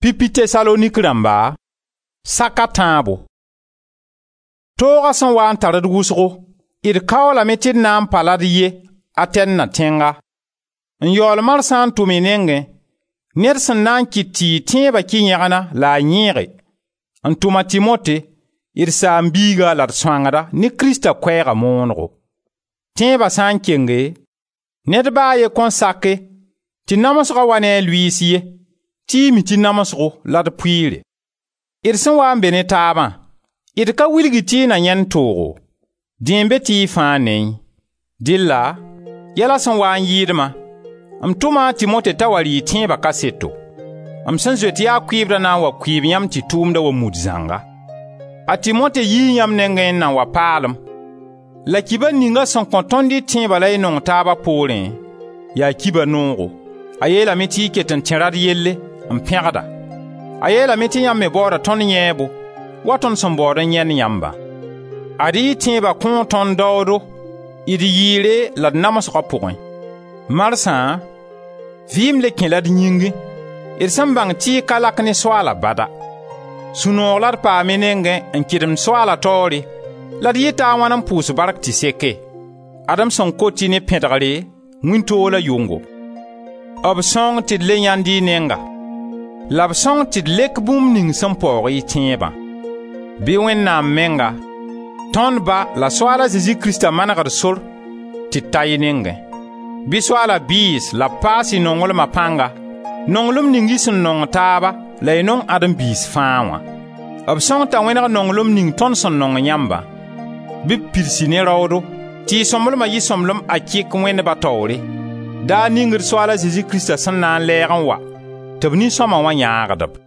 Pipi Tesalonik ramba saka tãabo. Tooga sẽn waa n tar d wʋsgo d kaoolame tɩ d na n pa la d ye a tɛd na tẽnga n yaool marsã n tʋm y nengẽ ned sẽn na n kɩt tɩ y tẽebã kɩ yẽgna la a yẽege n tʋma Timote d saam-biiga la d sõangda ne Krista koɛɛga moonego. Tẽebã sã n kenge ned baa a ye kõn sake tɩ namsga wa ne a luiis ye tɩ y mi tɩ namsgo la d pʋɩɩre. D sẽn waa n be ne taabã d ka wilgi tɩ y na yẽnd toogo dẽ be tɩ y fãa ne dɩlla yɛla sẽn waa n yɩɩdmã m tʋma a Timote t'a wa rɩɩ tẽebã kaseto m sẽn zoet yaa kʋɩɩbdã na n wa kʋɩɩb yãmb tɩ tʋʋmda wa mud zãnga. A Timote yii yãmb nengẽ n na wa paalem la kiba ninga sẽn kõ tõnd y tẽebã la y nong taabã poorẽ yaa kiba noogo. A yeelame tɩ y ket n tẽ rad yelle n pẽgda. A yeelame tɩ yãmb me baooda tõnd yẽebo wa tõnd sẽn baood n yẽnd yãmbã. Ad y tẽebã kõo tõnd daoodo d yɩɩre la d namsgã pʋgẽ. Marsã vɩɩm le kẽ la d yĩngẽ d sẽn bãng tɩ y ka lak ne Soaala bada. Sũ-noog la d paame nengẽ n kɩdem Soaala taoore la d yɩta a wãn n pʋʋs bark tɩ seke. Adem sẽn koti ne pẽdgre wĩntoog la yʋngo. B sõng tɩ d le yãnd y nenga la b sõng tɩ d lek bũmb ning sẽn paoog y tẽebã. Bɩ Wẽnnaam menga tõnd Ba la Soaala Zezi Krista manegd sor tɩ d ta y nengẽ. Bɩ Soaala biis la b paas y nonglmã pãnga, nonglem ning y sẽn nong taaba la y nong ãdem-biis fãa wã. B sõng t'a wẽneg nonglem ning tõnd sẽn nong yãmbã. Bɩ b pirsi ne raoodo tɩ y sõmblmã yɩ sõmblem a kɩk wẽndbã taoore. Daa ningd Soaala Zezi Krista sẽn na n lɛɛg n wa tɩ b nin-sõma wã yãagdb.